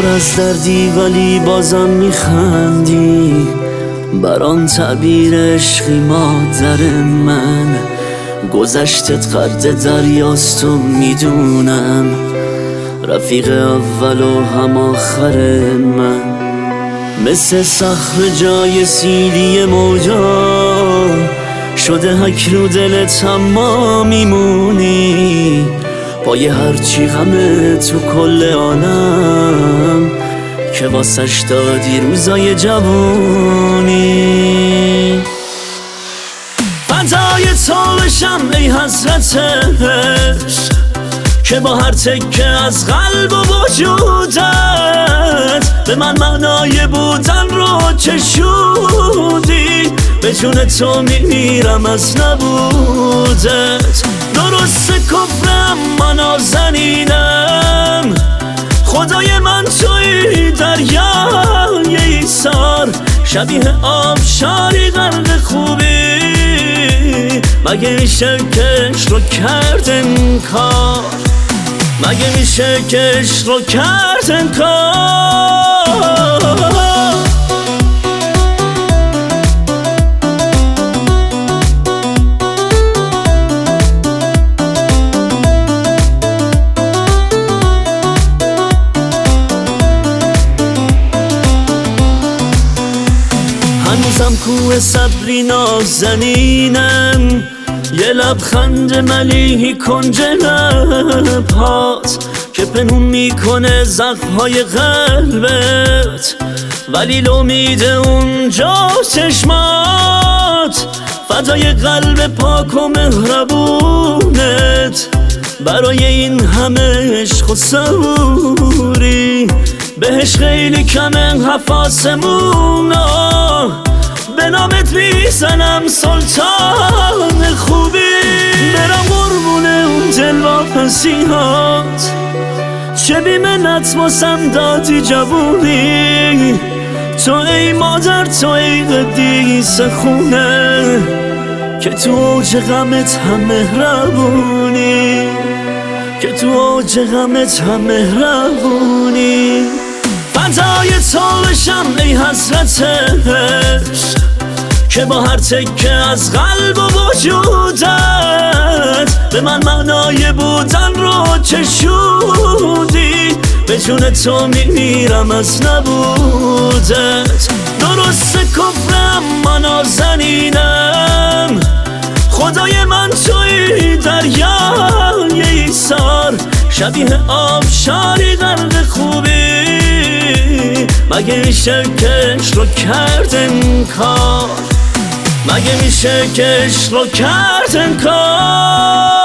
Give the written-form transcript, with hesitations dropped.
از دردی ولی بازم میخندی، بران تعبیر عشقی مادر من. گذشتت قد دریاست و میدونم، رفیق اول و هم آخر من. مثل صخره جای سیلی موجا شده حک رو دلت اما میمونی. پای هرچی غمه تو کل عالم که واسش دادی روزای جوونی. فدای تو بشم ای حضرت عشق که با هر تکه از قلب و وجودت به من معنای بودن رو چشودی. به جون تو میمیرم از نبودت. درست کفرم من نازنینم، خدای من توی دریای ایثار. شبیه آبشاری غرق خوبی، مگه میشه کش رو کرد انکار؟ مگه میشه کش رو کرد انکار؟ هنوزم کوه صبری نازنینم، یه لبخند ملیحی کنج لبهات که پنهون میکنه زخمهای قلبت. ولی امید اونجا چشمات، فدای قلب پاک و مهربونت. برای این همه عشق و صبوری بهش خیلی کمه حفاسمونا. به نامت میزنم سلطان خوبی، برم قربون اون دلواپسیات. چه بی منت واسم دادی جوونی، تو ای مادر تو ای قدیس خونه که تو اوج غمت هم مهربونی، که تو اوج غمت هم مهربونی. فدای تو بشم ای حضرت عشق که با هر تکه از قلب و وجودت به من معنای بودن رو چشودی. به جون تو میمیرم از نبودت. درست کفرم من نازنینم، خدای من توی دریای ایثار. شبیه آبشاری غرق خوبی، مگه میشه کش رو کرد انکار؟ مگه میشه کش رو کرد انکار؟